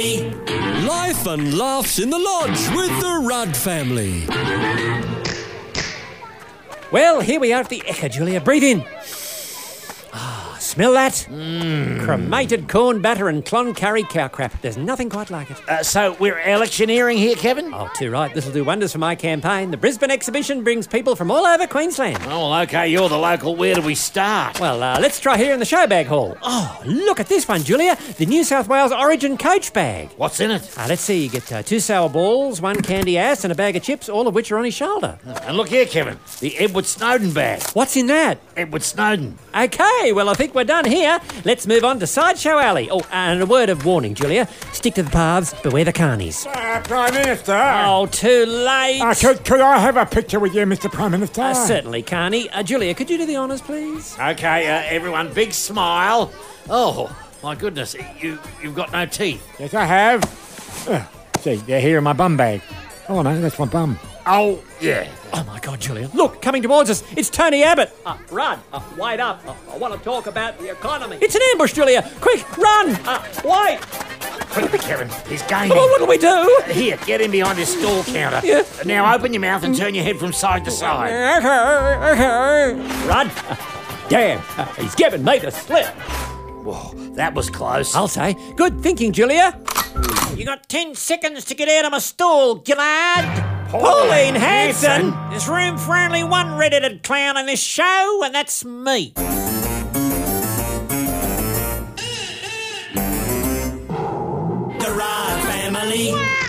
family. Life and laughs in the lodge with the Rudd family. Well, here we are at the Ekka, Julia. Breathe in. Smell that? Cremated corn batter and Cloncurry cow crap. There's nothing quite like it. So we're electioneering here, Kevin? Oh, too right. This'll do wonders for my campaign. The Brisbane exhibition brings people from all over Queensland. Oh, OK, you're the local. Where do we start? Well, let's try here in the showbag hall. Oh, look at this one, Julia. The New South Wales Origin coach bag. What's in it? Let's see. You get 2 sour balls, 1 candy ass and a bag of chips, all of which are on his shoulder. And look here, Kevin. The Edward Snowden bag. What's in that? Edward Snowden. OK, well, I think we're done here. Let's move on to Sideshow Alley. Oh, and a word of warning, Julia. Stick to the paths, beware the carnies. Prime Minister. Oh, too late. Could I have a picture with you, Mr Prime Minister? Certainly, Carney. Julia, could you do the honours, please? OK, everyone, big smile. Oh, my goodness, you've got no teeth. Yes, I have. See, they're here in my bum bag. Oh, no, that's my bum. Oh, yeah. Oh, my God, Julia. Look, coming towards us. It's Tony Abbott. Rudd, wait up. I want to talk about the economy. It's an ambush, Julia. Quick, run. Wait. Quick, Kevin, he's gaining. Oh, what'll we do? Here, get in behind this stall counter. Yeah. Now open your mouth and turn your head from side to side. Rudd. Damn, he's giving me the slip. Whoa, that was close. I'll say. Good thinking, Julia. You got 10 seconds to get out of my stall, Gillard. Pauline Hanson. There's room for only one red-headed clown in this show, and that's me. The Rudd family.